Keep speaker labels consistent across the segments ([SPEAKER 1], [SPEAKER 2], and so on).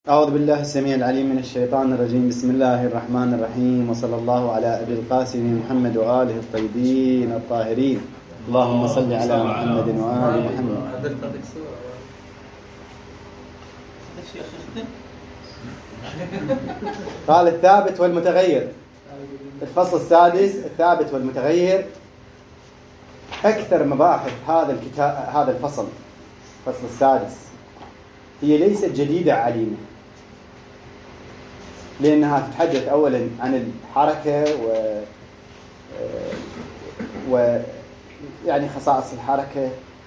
[SPEAKER 1] أعوذ بالله السميع العليم من الشيطان الرجيم. بسم الله الرحمن الرحيم، وصلى الله على أبي القاسم محمد وآله الطيبين الطاهرين. اللهم صل على محمد وآل محمد. قال الثابت والمتغير. الفصل السادس، الثابت والمتغير. أكثر مباحث هذا الفصل السادس هي ليست جديدة علينا، لأنها تتحدث أولا عن الحركة يعني خصائص الحركة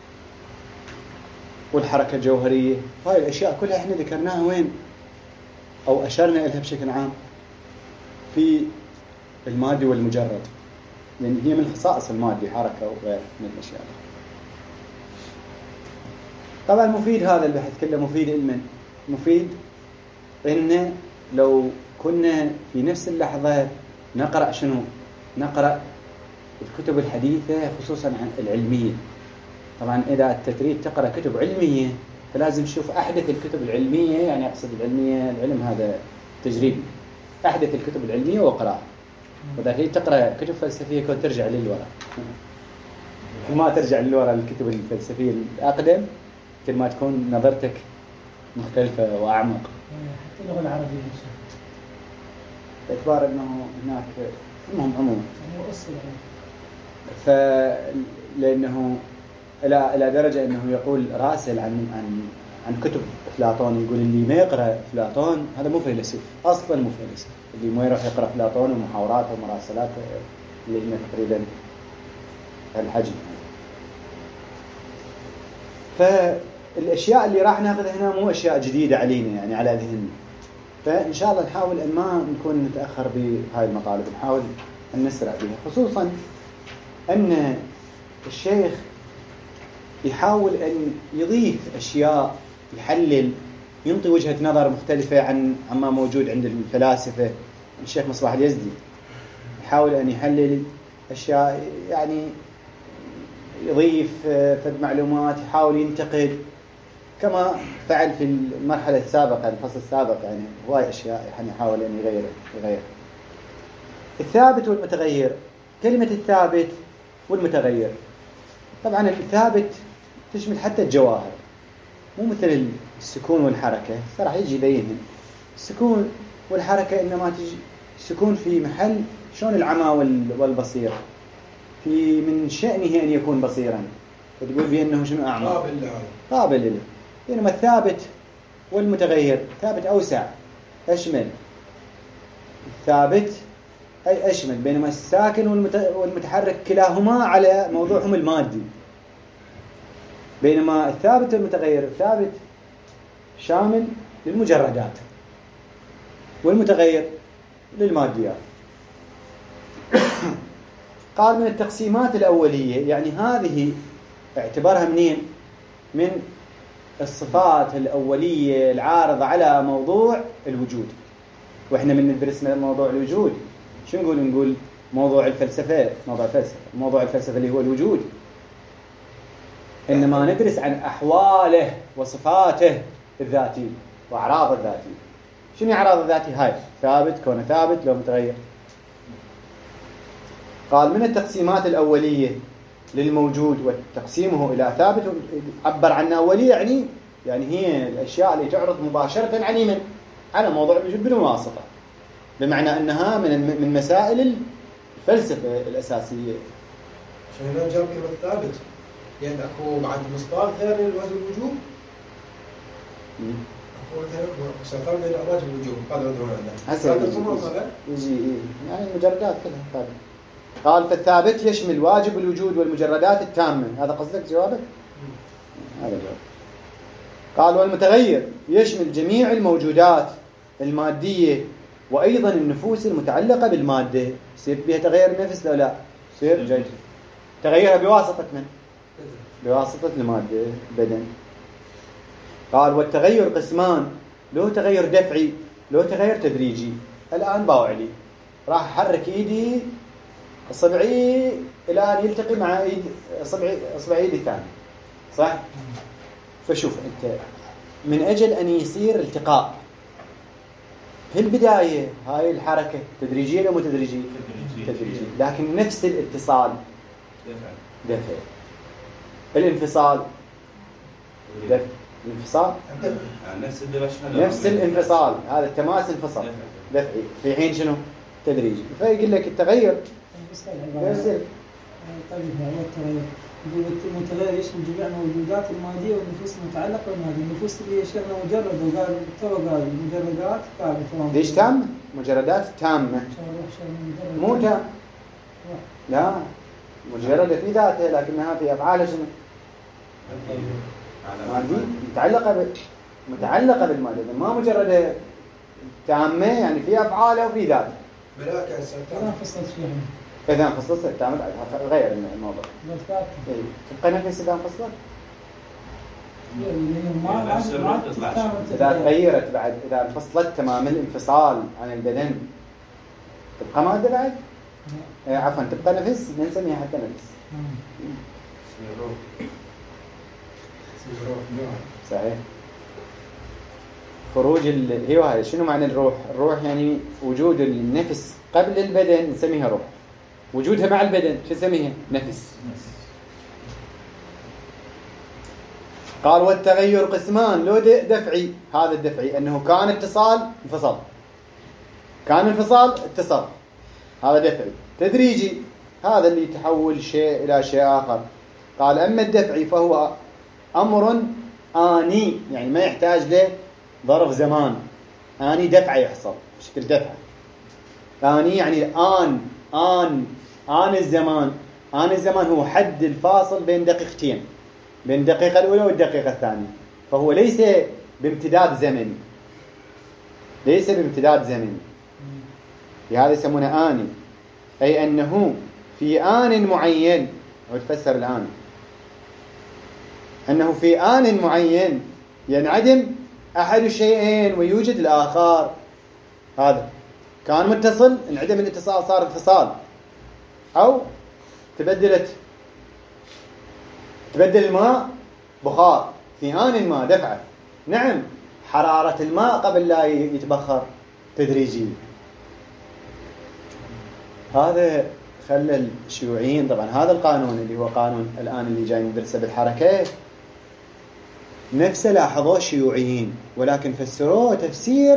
[SPEAKER 1] والحركة الجوهرية. هاي الأشياء كلها إحنا ذكرناها وين أو أشرنا إليها بشكل عام في المادي والمجرد، لأن هي من خصائص المادي، حركة وغير من الأشياء. طبعا مفيد هذا البحث كله، مفيد علما، مفيد إن لو كنا في نفس اللحظة نقرأ شنو؟ نقرأ الكتب الحديثة خصوصا عن العلمية. طبعا إذا أنت تريد تقرأ كتب علمية فلازم تشوف أحدث الكتب العلمية، يعني أقصد العلمية، العلم هذا تجريبي، أحدث الكتب العلمية وقراءة. وإذا تريد تقرأ كتب فلسفية كنت ترجع للوراء، وما ترجع للوراء الكتب الفلسفية الأقدم كل ما تكون نظرتك مختلفة وأعمق.
[SPEAKER 2] حتى اللغة العربية
[SPEAKER 1] باعتبار أنه هناك المهم عموما
[SPEAKER 2] هو أصل
[SPEAKER 1] لأنه إلى درجة أنه يقول راسل عن كتب أفلاطون، يقول اللي ما يقرأ أفلاطون هذا مو فيلسوف، أصلا مو فيلسوف. اللي ما يروح يقرأ أفلاطون ومحاوراته ومراسلاته اللي هي تقريبا الحجم. فالأشياء اللي راح ناخذها هنا مو أشياء جديدة علينا، يعني على ذهننا. فإن شاء الله نحاول أن ما نكون نتأخر بهاي المطالب، نحاول أن نسرع بها، خصوصا أن الشيخ يحاول أن يضيف أشياء، يحلل، ينطي وجهة نظر مختلفة عما موجود عند الفلاسفة. الشيخ مصباح اليزدي يحاول أن يحلل أشياء، يعني يضيف فد معلومات، يحاول ينتقد كما فعل في المرحلة السابقة، الفصل السابق. يعني هواي أشياء يعني يحاول أن يغير. الثابت والمتغير. كلمة الثابت والمتغير، طبعا الثابت تشمل حتى الجواهر، مو مثل السكون والحركة. صراحة يجي يبينهم السكون والحركة، إنما تجي السكون في محل شلون العمى والبصير، في من شأنه أن يكون بصيرا، فتقول بأنه شنو أعمى قابل له. بينما الثابت والمتغير، ثابت أوسع، أشمل. الثابت أي أشمل، بينما الساكن والمتحرك كلاهما على موضوعهم المادي. بينما الثابت والمتغير، الثابت شامل للمجردات والمتغير للماديات. قال من التقسيمات الأولية، يعني هذه اعتبرها منين؟ من الصفات الأولية العارضة على موضوع الوجود. وإحنا من ندرس موضوع الوجود شو نقول موضوع الفلسفة، موضوع الفلسفة اللي هو الوجود، إنما ندرس عن أحواله وصفاته الذاتية وأعراض الذاتية. شنو أعراض الذاتية؟ هاي ثابت، كونه ثابت لو متغير. قال من التقسيمات الأولية للموجود وتقسيمه إلى ثابت، عبر عنها أولية، يعني هي الأشياء اللي تعرض مباشرة على موضوع الوجود بدون واسطة، بمعنى أنها من مسائل الفلسفة الأساسية.
[SPEAKER 3] عشان هنا جاب كلمة ثابت، يعني أكو بعد مصداق ثاني الوجود. أكو مثلا ثابت لأواجب الوجود، هذا هذا
[SPEAKER 1] يجي يعني المجردات كلها ثابت. قال فالثابت يشمل واجب الوجود والمجردات التامة. هذا قصدك جوابك؟ هذا جواب. قال والمتغير يشمل جميع الموجودات المادية وأيضا النفوس المتعلقة بالمادة. يصير بها تغير النفس لو لا؟ يصير جيد. تغيرها بواسطة من؟ بواسطة المادة، بدن. قال والتغير قسمان، له تغير دفعي، له تغير تدريجي. الآن باوعلي راح أحرك إيدي الصبعي إلى أن يلتقي مع إيد أصبع إيدي الثاني، صح؟ فشوف أنت من أجل أن يصير التقاء في البداية هاي الحركة تدريجية أو مو تدريجية؟ تدريجية، لكن نفس الاتصال دفع. الانفصال دفع. الانفصال نفس الانفصال، هذا التماس انفصل دفعي، في حين شنو؟ تدريجي. فيقول لك التغير يصير
[SPEAKER 2] طيب هو التغير يقول المتغير يشمل جميع الموجودات المادية والنفوس المتعلقة بالمادة. النفوس اللي يشملها مجرد، وقال تو قال المجردات ثابتة.
[SPEAKER 1] ليش تامة؟ مجردات تامة مو تام. لا، مجردة في ذاتها لكنها في أفعالها شنو؟ مادية متعلقة بالمادة، ما مجردة تامة يعني في أفعالها وفي ذاتها.
[SPEAKER 3] بلاك يا
[SPEAKER 2] أنا فصلت فيها.
[SPEAKER 1] إذا انفصلت تامة غير الموضوع. إيه تبقى نفس إذا انفصلت. إذا تغيرت بعد، إذا انفصلت تمام الانفصال عن البدن تبقى مادة بعد؟ عفوا تبقى نفس، نسميها حتى نفس. صحيح. خروج هي هاي. شنو معنى الروح؟ الروح يعني وجود النفس قبل البدن نسميها روح، وجودها مع البدن شو نسميها؟ نفس. قال والتغير قسمان، لو دفعي، هذا الدفعي أنه كان اتصال انفصل، كان انفصال اتصل، هذا دفعي. تدريجي هذا اللي يتحول شيء إلى شيء آخر. قال أما الدفعي فهو أمر آني، يعني ما يحتاج له ظرف زمان. آني دفعة يحصل بشكل دفعة. آني يعني آن الزمان. آن الزمان هو حد الفاصل بين دقيقتين، بين الدقيقة الأولى والدقيقة الثانية، فهو ليس بامتداد زمني، ليس بامتداد زمني. لهذا يسمونه آني، أي أنه في آن معين. وتفسر الآن أنه في آن معين ينعدم أحد الشيئين ويوجد الآخر. هذا كان متصل، انعدم الاتصال صار انفصال، أو تبدل الماء بخار في آن ما دفعة. نعم، حرارة الماء قبل لا يتبخر تدريجي. هذا خلى الشيوعيين، طبعا هذا القانون اللي هو قانون الآن اللي جاي ندرسه بالحركة نفسه لاحظوه الشيوعيين، ولكن فسروه تفسير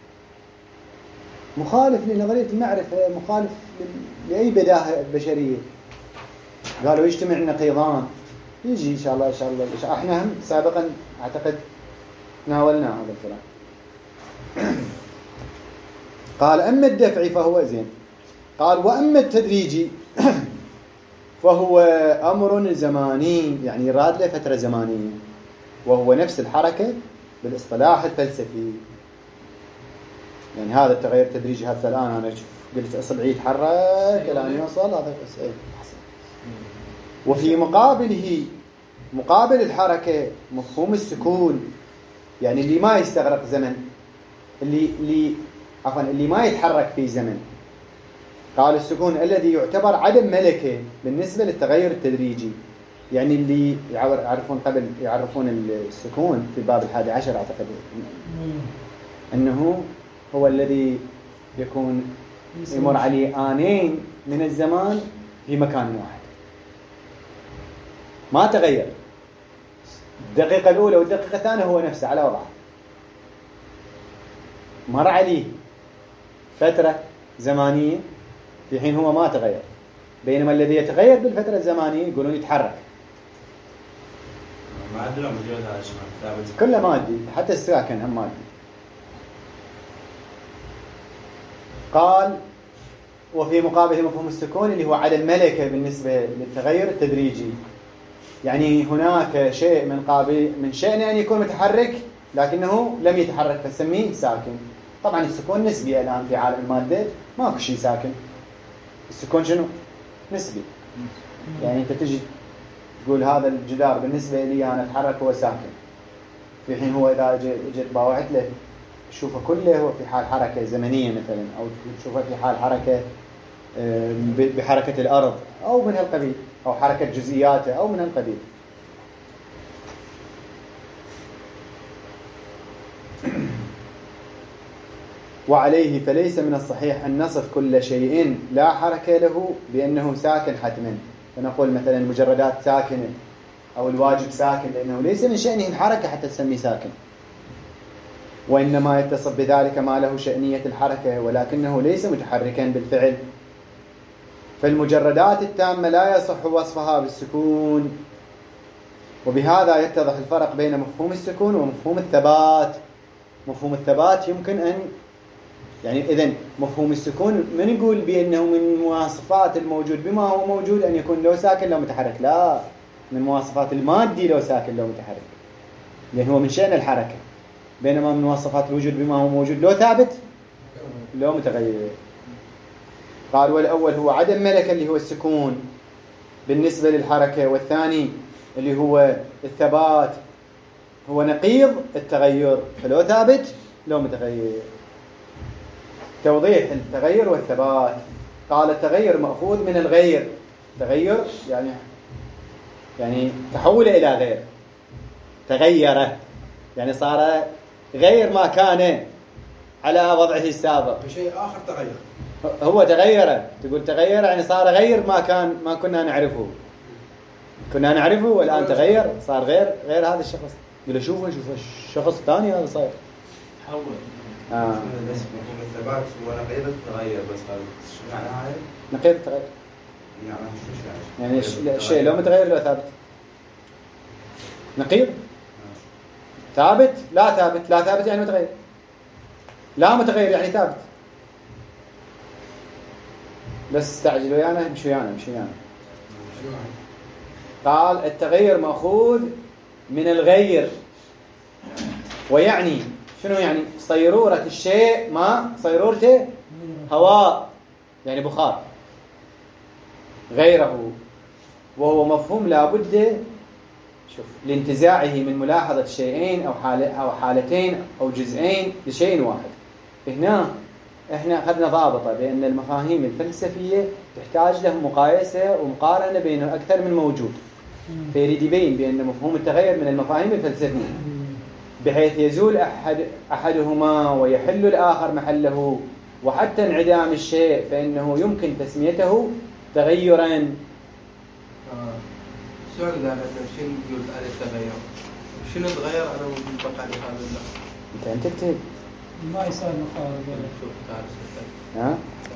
[SPEAKER 1] مخالف لنظرية المعرفة، مخالف لأي بداهة بشرية. قالوا يجتمع النقيضان. يجي إن شاء الله احنا هم سابقا أعتقد ناولنا هذا الكلام. قال أما الدفعي فهو زين. قال وأما التدريجي فهو أمر زماني، يعني يراد له فترة زمانية، وهو نفس الحركة بالاصطلاح الفلسفي. يعني هذا التغير التدريجي هذا الآن أنا قلت أصبعي يتحرك الآن يوصل هذا أحسن. وفي مقابل الحركة مفهوم السكون، يعني اللي ما يستغرق زمن، اللي ما يتحرك في زمن. قال السكون الذي يعتبر عدم ملكة بالنسبة للتغير التدريجي. يعني اللي يعرفون السكون في باب 11 أعتقد أنه هو الذي يمر عليه آنين من الزمان في مكان واحد، ما تغير. الدقيقة الأولى والدقيقة الثانية هو نفسه على وضعه، مر عليه فترة زمانية في حين هو ما تغير. بينما الذي يتغير بالفترة الزمانية يقولون يتحرك.
[SPEAKER 4] معدل موجود هذا ثابت،
[SPEAKER 1] كله مادي، حتى الساكن هم مادي. قال وفي مقابله مفهوم السكون اللي هو عدم ملكة بالنسبة للتغير التدريجي. يعني هناك شيء من شأنه أن يكون متحرك لكنه لم يتحرك فسميه ساكن. طبعا السكون نسبي الآن في عالم المادة، ماكو شيء ساكن. السكون شنو؟ نسبي. يعني أنت تجي تقول هذا الجدار بالنسبة لي أنا أتحرك هو ساكن، في حين هو إذا جيت باوعت له تشوفه كله هو في حال حركة زمنية مثلا، أو تشوفه في حال حركة بحركة الأرض أو من هالقبيل، أو حركة جزئياته أو من هالقبيل. وعليه فليس من الصحيح أن نصف كل شيء لا حركة له بأنه ساكن حتما، فنقول مثلا المجردات ساكنة أو الواجب ساكن، لأنه ليس من شأنه الحركة حتى تسميه ساكن، وإنما يتصف بذلك ما له شأنية الحركة ولكنه ليس متحركا بالفعل. فالمجردات التامة لا يصح وصفها بالسكون، وبهذا يتضح الفرق بين مفهوم السكون ومفهوم الثبات. مفهوم الثبات يمكن أن يعني إذن مفهوم السكون من نقول بأنه من مواصفات الموجود بما هو موجود أن يكون لو ساكن لو متحرك، لا، من مواصفات المادي لو ساكن لو متحرك، لأن هو من شأن الحركة، بينما من مواصفات الوجود بما هو موجود لو ثابت لو متغير. قال والأول هو عدم ملكة اللي هو السكون بالنسبة للحركة، والثاني اللي هو الثبات هو نقيض التغير، فلو ثابت لو متغير. توضيح التغير والثبات. قال التغير مأخوذ من الغير، تغير يعني تحول إلى غير، تغير يعني صار غير ما كان على وضعه السابق،
[SPEAKER 3] بشيء آخر تغير.
[SPEAKER 1] هو تغير، تقول تغير يعني صار غير ما كنا نعرفه، كنا نعرفه والآن تغير صار غير هذا الشخص. يقول شوفوا الشخص الثاني هذا صار
[SPEAKER 4] تحول. بس مفهوم الثبات هو نقيض التغير، بس شو معناها هاي؟
[SPEAKER 1] نقيض التغير يعني الشيء لو متغير لو ثابت. نقيض ثابت لا ثابت، لا ثابت يعني متغير، لا متغير يعني ثابت. بس استعجلوا يعني مش ويانا. قال التغير مأخوذ من الغير، ويعني شنو يعني؟ صيرورة الشيء ما صيرورته هواء يعني بخار غيره، وهو مفهوم لابد لانتزاعه من ملاحظة شيئين أو حالتين أو جزئين لشيء واحد. هنا احنا أخذنا ضابطة بأن المفاهيم الفلسفية تحتاج له مقايسة ومقارنة بينه أكثر من موجود، فيريد يبين بأن مفهوم التغير من المفاهيم الفلسفية بحيث يزول أحدهما ويحل الآخر محله، وحتى انعدام الشيء فإنه يمكن تسميته تغيرا.
[SPEAKER 5] السؤال ده شنو يقول على التغير؟ شنو تغير أنا وجود بقى لهذا؟
[SPEAKER 1] أنت تكتب
[SPEAKER 2] ما يصير مقارنة.
[SPEAKER 1] ها؟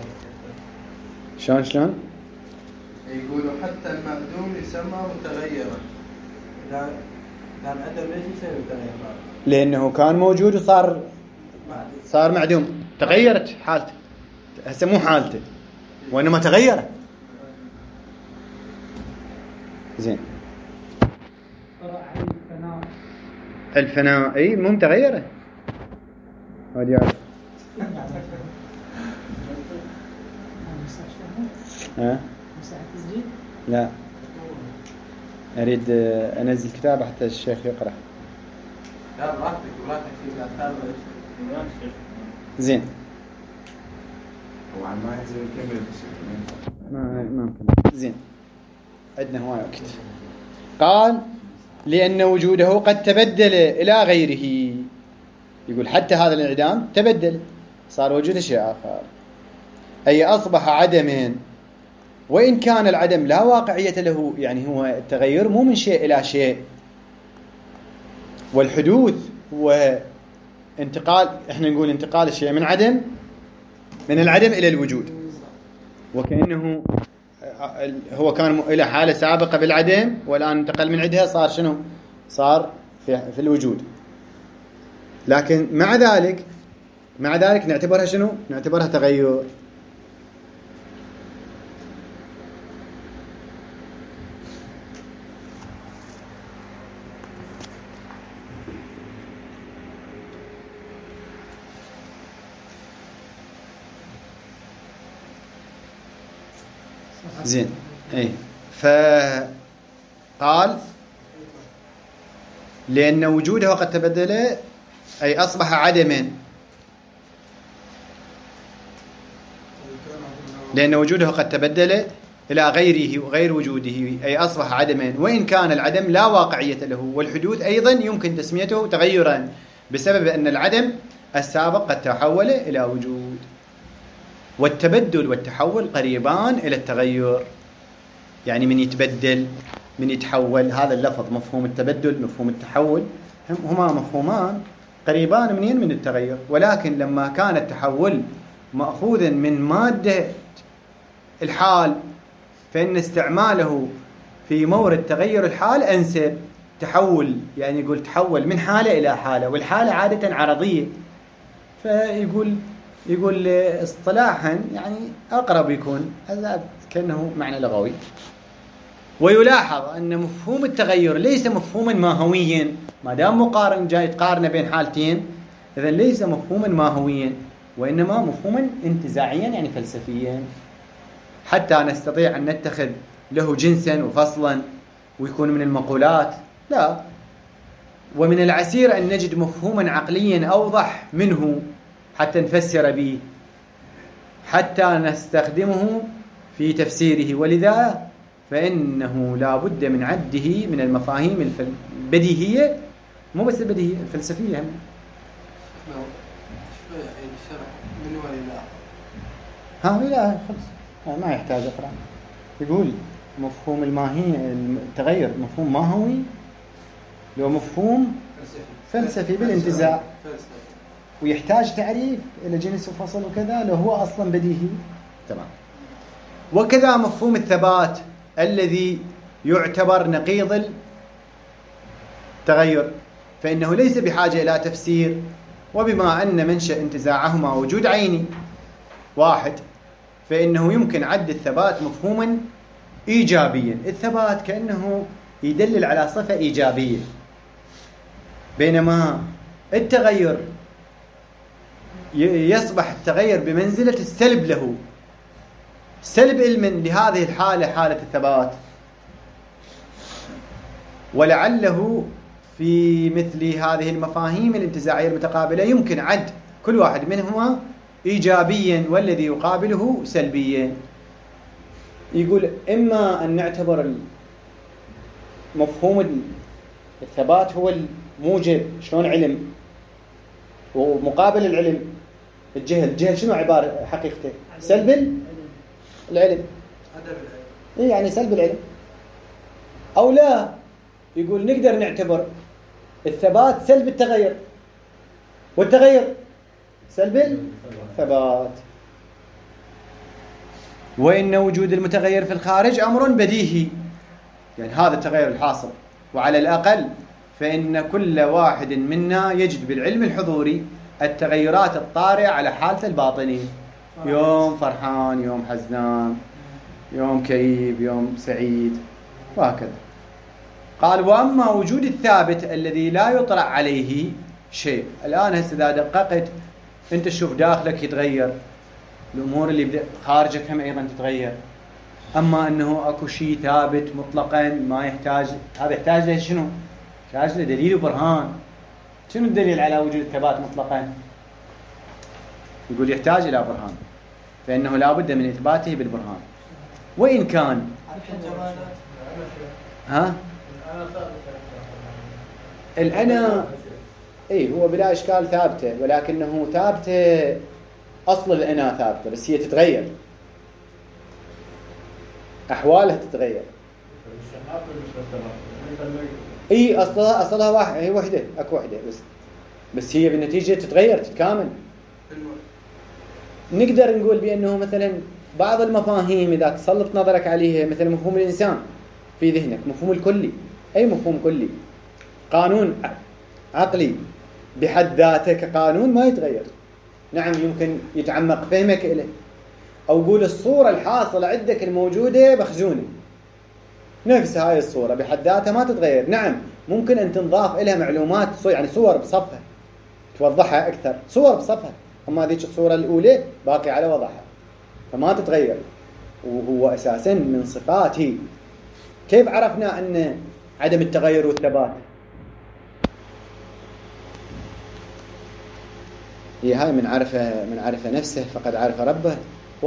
[SPEAKER 1] شلون؟
[SPEAKER 5] يقولوا حتى المعدوم يسمى متغيرا. إذا كان عدم ليش يصير متغير؟
[SPEAKER 1] لأنه كان موجود وصار معدوم، تغيرت حالته، هسه مو حالته وإنما تغير. زين الفناء اي مو متغيره هذه يعني. ها لا اريد انزل كتاب حتى الشيخ يقرا.
[SPEAKER 5] لا براحتك
[SPEAKER 1] زين
[SPEAKER 4] طبعا ما ينزل نكمل
[SPEAKER 1] ما زين عندنا هواي وقت. قال لأن وجوده قد تبدل إلى غيره، يقول حتى هذا الانعدام تبدل صار وجود شيء آخر، أي أصبح عدما، وإن كان العدم لا واقعية له، يعني هو التغير مو من شيء إلى شيء، والحدوث هو انتقال، احنا نقول انتقال الشيء من العدم إلى الوجود، وكأنه هو كان إلى حالة سابقة بالعدم والآن انتقل من عندها صار شنو؟ صار في الوجود. لكن مع ذلك نعتبرها شنو؟ نعتبرها تغير. زين اي فقال لأن وجوده قد تبدل أي أصبح عدما، لأن وجوده قد تبدل إلى غيره وغير وجوده أي أصبح عدما، وإن كان العدم لا واقعية له، والحدوث أيضا يمكن تسميته تغيرا، بسبب أن العدم السابق قد تحول إلى وجود. والتبدل والتحول قريبان إلى التغير، يعني من يتبدل من يتحول، هذا اللفظ مفهوم التبدل مفهوم التحول هما مفهومان قريبان من التغير. ولكن لما كان التحول مأخوذا من مادة الحال فإن استعماله في مورد تغير الحال أنسب. تحول يعني يقول تحول من حالة إلى حالة، والحالة عادة عرضية، يقول اصطلاحا يعني أقرب يكون هذا كأنه معنى لغوي. ويلاحظ أن مفهوم التغير ليس مفهوما ماهويا، ما دام مقارن جاي تقارن بين حالتين إذن ليس مفهوما ماهويا، وإنما مفهوما انتزاعيا يعني فلسفيا، حتى نستطيع أن نتخذ له جنسا وفصلا ويكون من المقولات. لا، ومن العسير أن نجد مفهوما عقليا أوضح منه حتى نفسر به، حتى نستخدمه في تفسيره. ولذا فإنه لا بد من عده من المفاهيم البديهية، مو بس البديهية، الفلسفية هم.
[SPEAKER 5] شوية عيد الشرح من ولا
[SPEAKER 1] لا خلص ما يحتاج أقرأ. يقول مفهوم التغير مفهوم ماهوي، لو مفهوم فلسفي بالانتزاع، ويحتاج تعريف إلى جنس وفصل وكذا، لو هو أصلا بديهي. تمام. وكذا مفهوم الثبات الذي يعتبر نقيض التغير، فإنه ليس بحاجة إلى تفسير، وبما أن منشأ انتزاعهما وجود عيني واحد فإنه يمكن عد الثبات مفهوما إيجابيا. الثبات كأنه يدلل على صفة إيجابية، بينما التغير يصبح التغير بمنزلة السلب له، سلب علما لهذه الحالة، حالة الثبات. ولعله في مثل هذه المفاهيم الانتزاعية المتقابلة يمكن عد كل واحد منهما إيجابيا والذي يقابله سلبيا. يقول إما أن نعتبر مفهوم الثبات هو الموجب، شلون علم، ومقابل العلم الجهل شنو عبارة حقيقته؟ سلب العلم، يعني سلب العلم. أو لا، يقول نقدر نعتبر الثبات سلب التغير، والتغير سلب الثبات، وإن وجود المتغير في الخارج أمر بديهي، يعني هذا التغير الحاصل. وعلى الأقل فإن كل واحد منا يجد بالعلم الحضوري التغيرات الطارئة على حالته الباطنية، يوم فرحان، يوم حزنان، يوم كئيب، يوم سعيد، وهكذا. قال وأما وجود الثابت الذي لا يطرأ عليه شيء. الآن هسه إذا دققت أنت تشوف داخلك يتغير، الأمور اللي خارجك هم أيضا تتغير. أما أنه أكو شيء ثابت مطلقا ما يحتاج، هذا يحتاج له شنو؟ يحتاج له دليل وبرهان. شنو الدليل على وجود الثبات مطلقا؟ يقول يحتاج إلى برهان، فإنه لا بد من إثباته بالبرهان. وإن كان الأنا هو بلا إشكال ثابتة، ولكنه ثابتة أصل الأنا ثابتة، بس هي تتغير، أحوالها تتغير. أصلها واحد، هي وحدة، أكو وحدة بس هي بالنتيجة تتغير تتكامل. نقدر نقول بأنه مثلا بعض المفاهيم إذا تسلط نظرك عليها، مثل مفهوم الإنسان في ذهنك، مفهوم الكلي، أي مفهوم كلي، قانون عقلي بحد ذاته كقانون ما يتغير. نعم يمكن يتعمق فهمك إليه، أو قول الصورة الحاصلة عندك الموجودة مخزونة، نفس هاي الصورة بحد ذاتها ما تتغير. نعم ممكن أن تنضاف إليها معلومات، يعني صور بصفها توضحها أكثر، صور بصفها، أما ذيك الصورة الأولى باقي على وضعها فما تتغير، وهو أساسا من صفاته. كيف عرفنا أن عدم التغير والثبات؟ هي هاي من عرف نفسه فقد عرف ربه.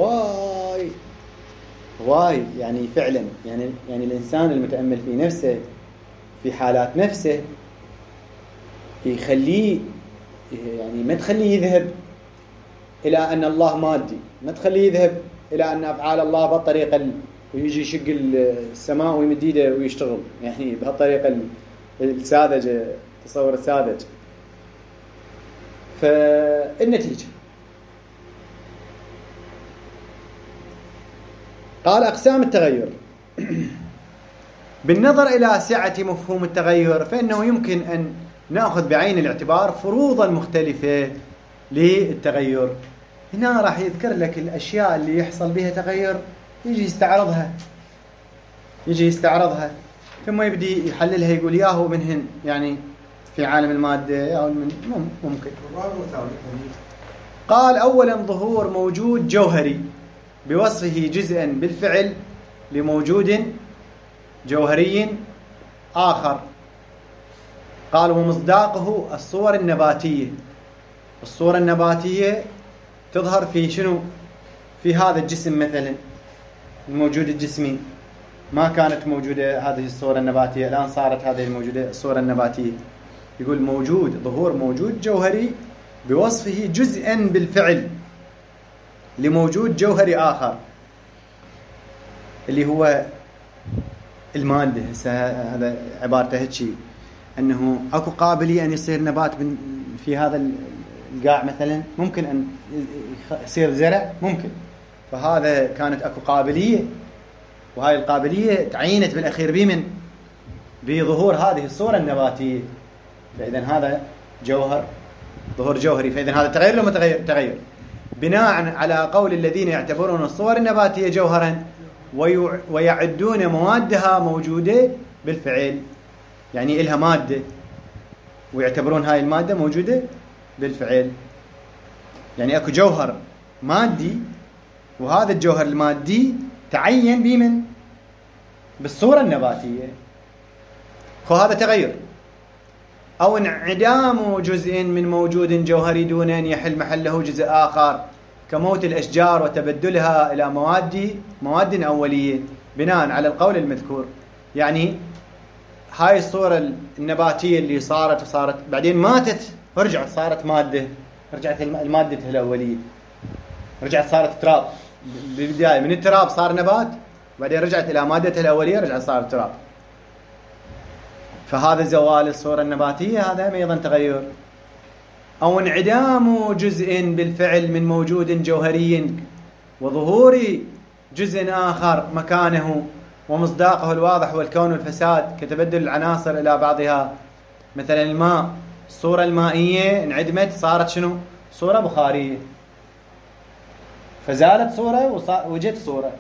[SPEAKER 1] واي يعني فعلا، يعني الإنسان المتأمل في نفسه، في حالات نفسه، يخليه يعني ما تخليه يذهب إلى أن الله مادي، ما تخليه يذهب إلى أن أفعال الله بالطريقة ويجي يشق السماء ويمد ايده ويشتغل، يعني بهالطريقة الساذجة، تصور الساذج. فالنتيجة قال أقسام التغير. بالنظر إلى سعة مفهوم التغير فإنه يمكن أن نأخذ بعين الاعتبار فروضا مختلفة للتغير. هنا راح يذكر لك الأشياء اللي يحصل بها تغير، يجي يستعرضها ثم يبدي يحللها، يقول ياهو منهن يعني في عالم المادة أو من ممكن. قال أولا ظهور موجود جوهري بوصفه جزءا بالفعل لموجود جوهري آخر. قال ومصداقه الصور النباتية. الصورة النباتية تظهر في شنو؟ في هذا الجسم مثلا، الموجود الجسمي. ما كانت موجودة هذه الصورة النباتية، الآن صارت هذه الموجودة الصورة النباتية. يقول موجود، ظهور موجود جوهري بوصفه جزءا بالفعل لموجود جوهري آخر اللي هو المادة. هذا عبارته هيك، أنه أكو قابلية أن يصير نبات في هذا القاع مثلا، ممكن أن يصير زرع، ممكن. فهذا كانت أكو قابلية، وهاي القابلية تعينت بالأخير بمن؟ بظهور هذه الصورة النباتية. فإذا هذا جوهر، ظهور جوهري. فإذا هذا تغير لو متغير؟ تغير. بناء على قول الذين يعتبرون الصور النباتية جوهرا ويعدون موادها موجودة بالفعل، يعني إلها مادة ويعتبرون هاي المادة موجودة بالفعل. يعني أكو جوهر مادي، وهذا الجوهر المادي تعين بمن؟ بالصورة النباتية. وهذا تغير. أو انعدام جزء من موجود جوهري دون أن يحل محله جزء آخر، كموت الأشجار وتبدلها إلى مواد أولية بناء على القول المذكور. يعني هاي الصورة النباتية اللي صارت بعدين ماتت، ورجعت صارت مادة، رجعت المادة الأولية، رجعت صارت تراب. بالبداية من التراب صار نبات، بعدين رجعت إلى مادته الأولية، رجعت صارت تراب. فهذا زوال الصورة النباتية، هذا أيضا تغير. أو انعدام جزء بالفعل من موجود جوهري وظهور جزء آخر مكانه، ومصداقه الواضح والكون والفساد كتبدل العناصر إلى بعضها. مثلا الماء، الصورة المائية انعدمت، صارت شنو؟ صورة بخارية. فزالت صورة وجدت صورة.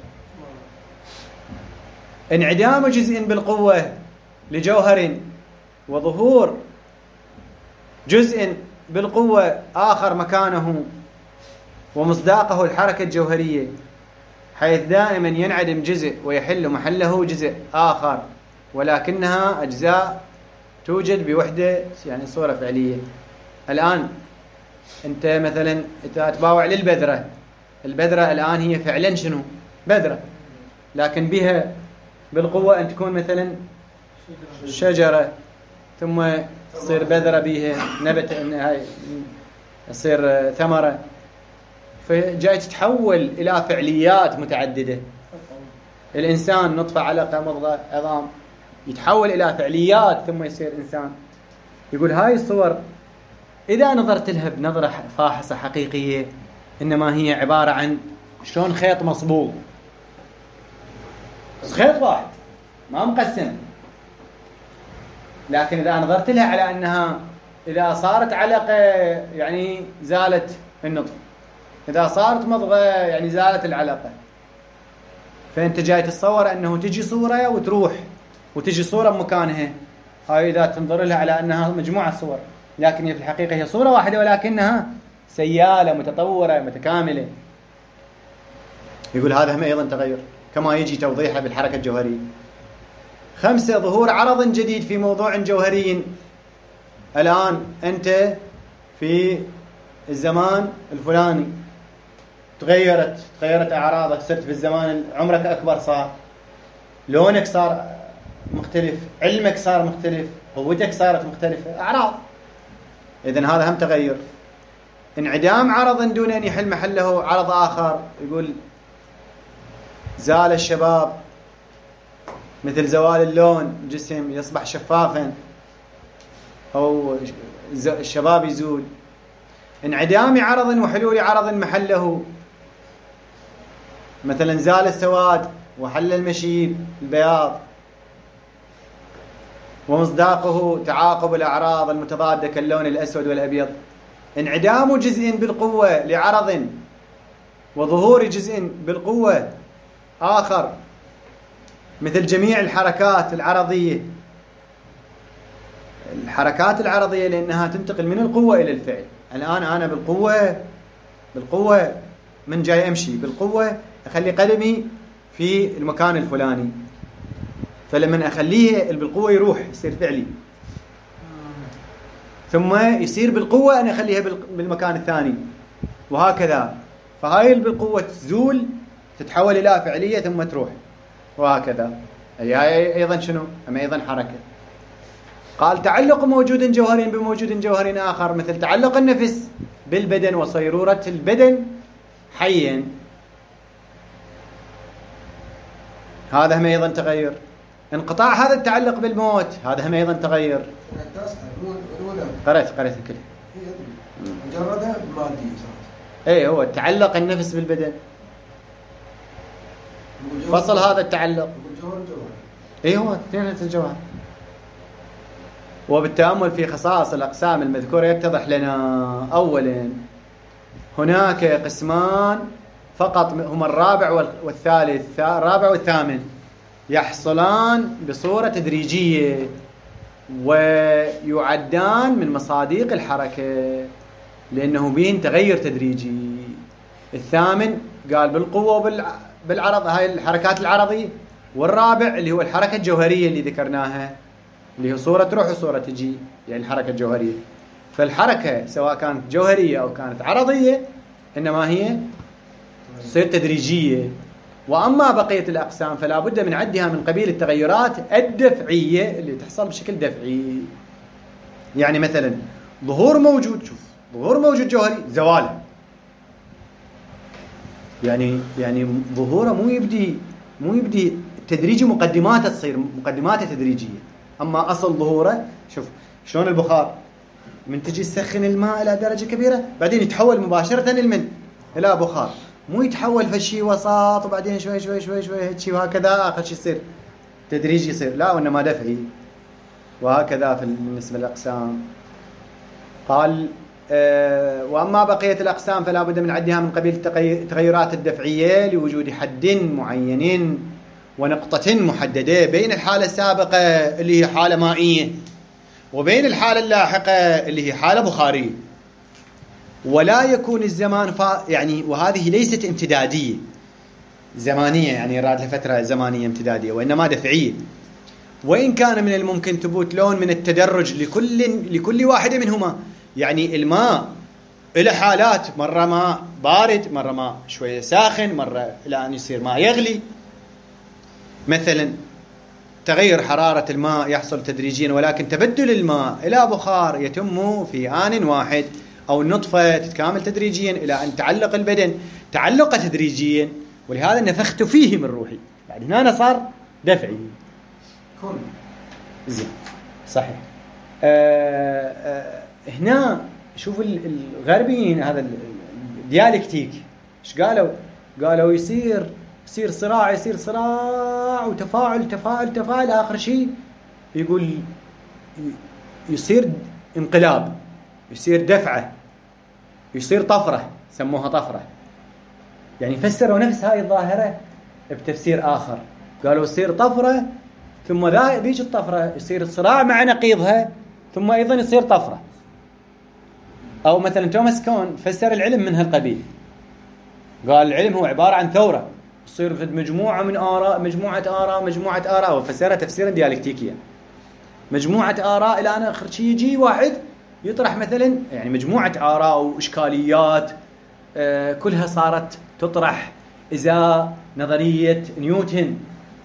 [SPEAKER 1] انعدام جزء بالقوة لجوهر وظهور جزء بالقوة آخر مكانه، ومصداقه الحركة الجوهرية، حيث دائما ينعدم جزء ويحل محله جزء آخر، ولكنها أجزاء توجد بوحدة، يعني صورة فعلية. الآن أنت مثلا تباوع للبذرة، البذرة الآن هي فعلا شنو؟ بذرة، لكن بها بالقوة أن تكون مثلا شجرة، ثم تصير بذرة بها نبت، هاي تصير ثمرة. فجاي تتحول إلى فعليات متعددة. الإنسان نطفة، علقة، مضغة، عظام، يتحول إلى فعليات ثم يصير إنسان. يقول هاي الصور إذا نظرت لها بنظرة فاحصة حقيقية إنما هي عبارة عن شلون خيط مصبوغ، خيط واحد ما مقسم. لكن إذا نظرت لها على أنها إذا صارت علقة يعني زالت النطفة، إذا صارت مضغة يعني زالت العلقة. فأنت جاي تتصور أنه تجي صورة وتروح، وتجي صورة بمكانها. هاي إذا تنظر لها على أنها مجموعة صور، لكن هي في الحقيقة هي صورة واحدة، ولكنها سيالة متطورة متكاملة. يقول هذا هم أيضا تغير، كما يجي توضيحه بالحركة الجوهرية. 5 ظهور عرض جديد في موضوع جوهري. الآن أنت في الزمان الفلاني تغيرت أعراضك، صرت في الزمان عمرك أكبر، صار لونك صار مختلف، علمك صار مختلف، قوتك صارت مختلفة، أعراض. إذن هذا هم تغير. انعدام عرض دون أن يحل محله عرض آخر، يقول زال الشباب مثل زوال اللون، جسم يصبح شفافا أو الشباب يزول. انعدام عرض وحلول عرض محله، مثلا زال السواد وحل المشيب البياض. ومصداقه تعاقب الأعراض المتضادة كاللون الأسود والأبيض. انعدام جزء بالقوة لعرض وظهور جزء بالقوة آخر، مثل جميع الحركات العرضية. الحركات العرضية لأنها تنتقل من القوة إلى الفعل. الآن أنا بالقوة من جاي أمشي بالقوة أخلي قدمي في المكان الفلاني، فلما أخليه بالقوة يروح يصير فعلي، ثم يصير بالقوة أنا أخليها بالمكان الثاني، وهكذا. فهاي بالقوة تزول تتحول إلى فعلية ثم تروح، وهكذا. هي أيضا شنو؟ أما أيضا حركة. قال تعلق موجود جوهري بموجود جوهري آخر، مثل تعلق النفس بالبدن وصيرورة البدن حيا، هذا هم أيضا تغير. انقطاع هذا التعلق بالموت، هذا هم أيضا تغير. قرأت الكل
[SPEAKER 3] مجردة مادية.
[SPEAKER 1] ايه هو تعلق النفس بالبدن، فصل هذا التعلق. ايه هو اثنين الجوهر. وبالتأمل في خصائص الأقسام المذكورة يتضح لنا أولا هناك قسمان فقط هما الرابع والثالث، الرابع والثامن، يحصلان بصورة تدريجية ويعدان من مصادق الحركة لأنه بين تغير تدريجي. الثامن قال بالقوة بالعرض، هاي الحركات العرضية. والرابع اللي هو الحركة الجوهرية اللي ذكرناها، اللي هي صورة تروح وصورة تجي، يعني الحركة الجوهرية. فالحركة سواء كانت جوهرية أو كانت عرضية إنما هي تصير تدريجية. وأما بقية الأقسام فلا بد من عدها من قبيل التغيرات الدفعية اللي تحصل بشكل دفعي. يعني مثلا ظهور موجود، شوف ظهور موجود جوهري، زواله. يعني ظهوره مو يبدي تدريجي، مقدماته تصير مقدماته تدريجية. أما أصل ظهوره، شوف شلون البخار من تجي تسخن الماء إلى درجة كبيرة بعدين يتحول مباشرة إلى بخار، مو يتحول فشي وسط وبعدين شوي شوي شوي شوي هيك وهكذا آخر شيء يصير تدريجي يصير، لا وإنما دفعي. وهكذا بالنسبة للأقسام. قال وأما بقية الأقسام فلا بد من عدها من قبيل التغيرات الدفعية لوجود حد معين ونقطة محددة بين الحالة السابقة اللي هي حالة مائية وبين الحالة اللاحقة اللي هي حالة بخارية. ولا يكون الزمان يعني وهذه ليست امتدادية زمانية، يعني راد لفترة زمانية امتدادية، وإنما دفعية. وإن كان من الممكن ثبوت لون من التدرج لكل واحدة منهما. يعني الماء إلى حالات، مرة ماء بارد، مرة ماء شوية ساخن، مرة إلى أن يصير ماء يغلي. مثلا تغير حرارة الماء يحصل تدريجيا، ولكن تبدل الماء إلى بخار يتم في آن واحد. أو النطفة تتكامل تدريجيا إلى أن تعلق البدن تعلق تدريجيا، ولهذا نفخت فيه من روحي. بعد هنا صار دفعي. زين صحيح. هنا شوف الغربيين هذا الديالكتيك ايش قالوا يصير صراع وتفاعل آخر شيء يقول يصير انقلاب، يصير دفعة، يصير طفرة، سموها طفرة. يعني فسروا نفس هاي الظاهرة بتفسير آخر، قالوا يصير طفرة ثم ذيك الطفرة يصير صراع مع نقيضها ثم أيضا يصير طفرة. أو مثلا توماس كون فسر العلم من هالقبيل، قال العلم هو عبارة عن ثورة تصير في مجموعة من آراء، مجموعة آراء وفسرها تفسيرا ديالكتيكيا، مجموعة آراء إلى أن آخر شيء يجي واحد يطرح مثلا يعني مجموعة آراء وإشكاليات كلها صارت تطرح إزاء نظرية نيوتن،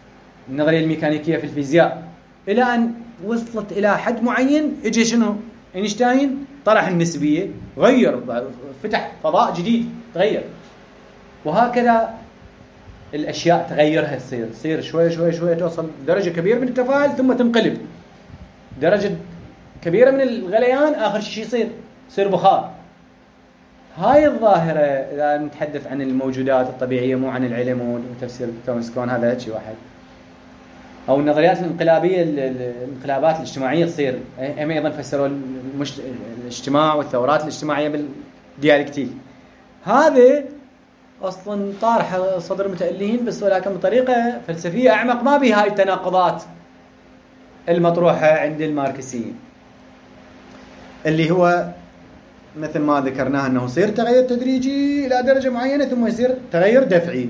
[SPEAKER 1] النظرية الميكانيكية في الفيزياء، إلى أن وصلت إلى حد معين يجي شنو اينشتاين طرح النسبية، غير، فتح فضاء جديد، تغير. وهكذا الأشياء تغيرها تصير شوي شوي شوي، توصل درجة كبيرة من التفاعل ثم تنقلب، درجة كبيرة من الغليان آخر شيء يصير بخار. هاي الظاهرة إذا نتحدث عن الموجودات الطبيعية مو عن العلم وتفسير توماس كون، هذا شيء واحد. أو النظريات الانقلابية، الانقلابات الاجتماعية تصير، هم أيضا فسروا الاجتماع والثورات الاجتماعية بالديالكتيك. هذه أصلا طارحة صدر متألهين بس، ولكن بطريقة فلسفية أعمق، ما بها هاي التناقضات المطروحة عند الماركسيين، اللي هو مثل ما ذكرناه أنه يصير تغير تدريجي إلى درجة معينة ثم يصير تغير دفعي.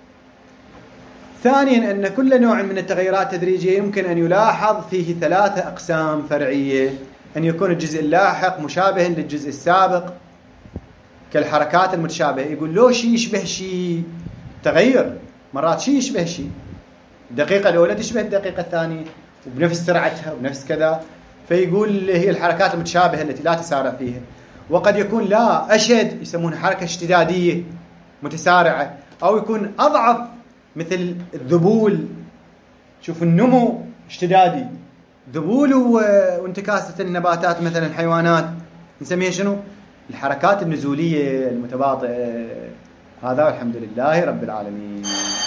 [SPEAKER 1] ثانيا أن كل نوع من التغيرات التدريجية يمكن أن يلاحظ فيه 3 أقسام فرعية: أن يكون الجزء اللاحق مشابها للجزء السابق كالحركات المتشابهة. يقول لو شيء يشبه شيء تغير، مرات شيء يشبه شيء، الدقيقة الأولى تشبه الدقيقة الثانية وبنفس سرعتها وبنفس كذا، فيقول هي الحركات المتشابهة التي لا تسارع فيها. وقد يكون لا أشد، يسمونها حركة اشتدادية متسارعة، أو يكون أضعف مثل الذبول. شوف النمو اشتدادي، ذبول وانتكاسة النباتات مثلا الحيوانات نسميها شنو؟ الحركات النزولية المتباطئة. هذا والحمد لله رب العالمين.